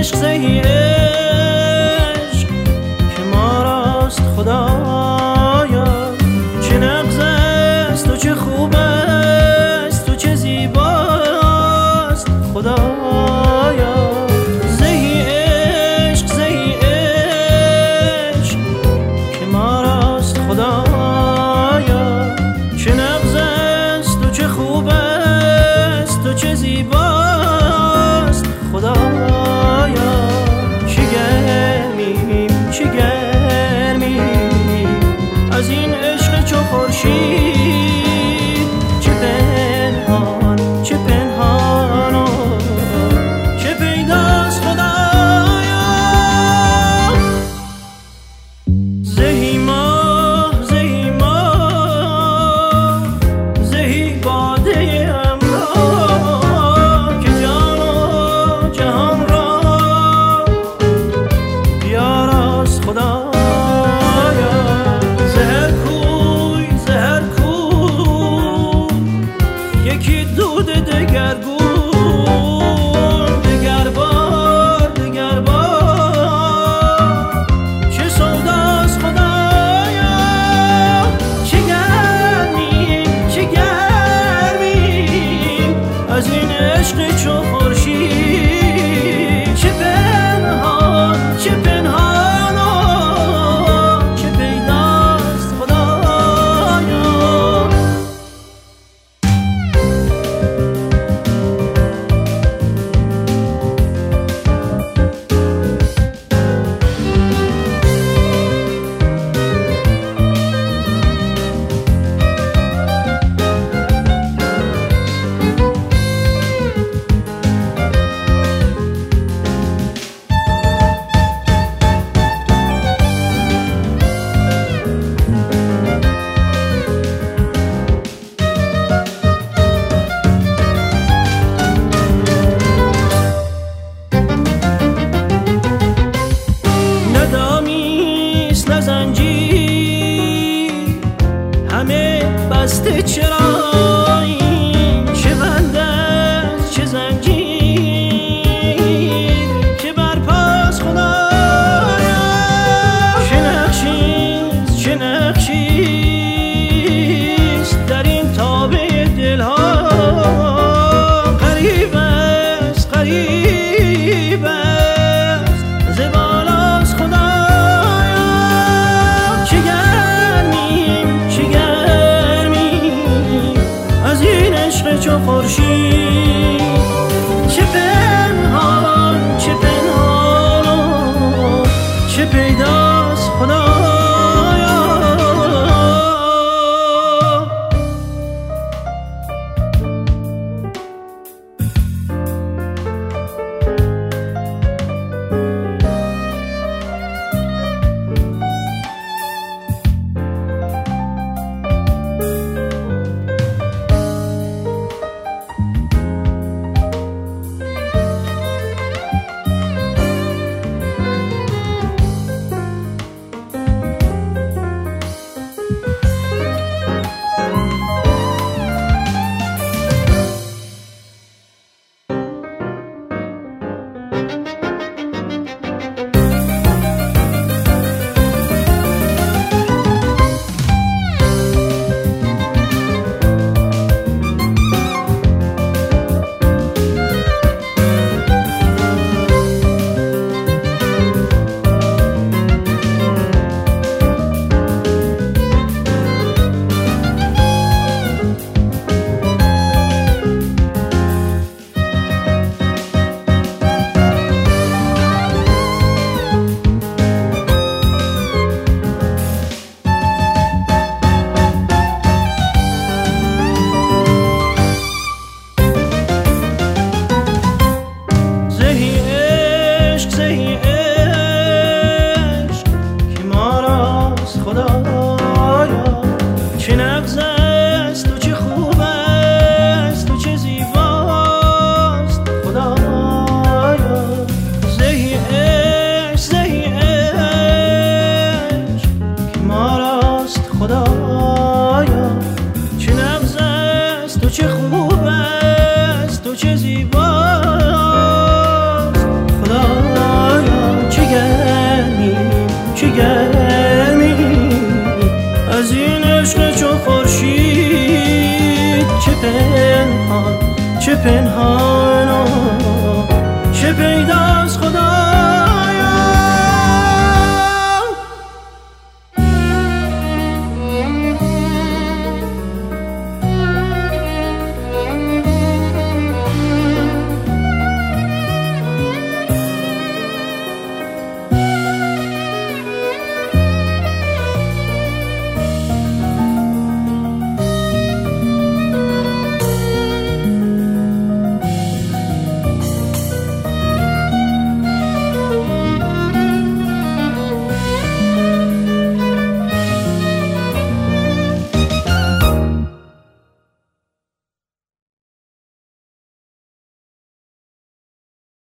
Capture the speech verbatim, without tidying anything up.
عشق زهی عشق که ما راست خدایا، چه نغز است و چه خوب است و چه زیباست خدایا. زهی عشق زهی عشق که ما راست خدایا، چه نغز است و چه خوب است و چه زیباست خدایا. چه گرمیم چه گرمیم از این عشق چو خورشید، چه پنهان چه پنهان و چه پیداست خدایا. زهی ماه زهی ماه زهی باده امرا که جان و جهان را بیاراست خدایا. زهر کوی زهر کوی یکی دود دگرگون، دگر بار دگر بار چه سوداست خدایا. چه گرمیم چه گرمیم از این عشق چو خورشید، چه پنهان چه پنهان و چه پیداست خدایا. ندامیست نه زنجیر همه بسته، چرا این چه بند است چه زنجیر که برپاست خدایا. چه نقشیست چه نقشیست در این تابه دلها، غریب است غریب است ز بالاست خدایا. چه گرمیم چه گرمیم چه پنهان و چه پیداست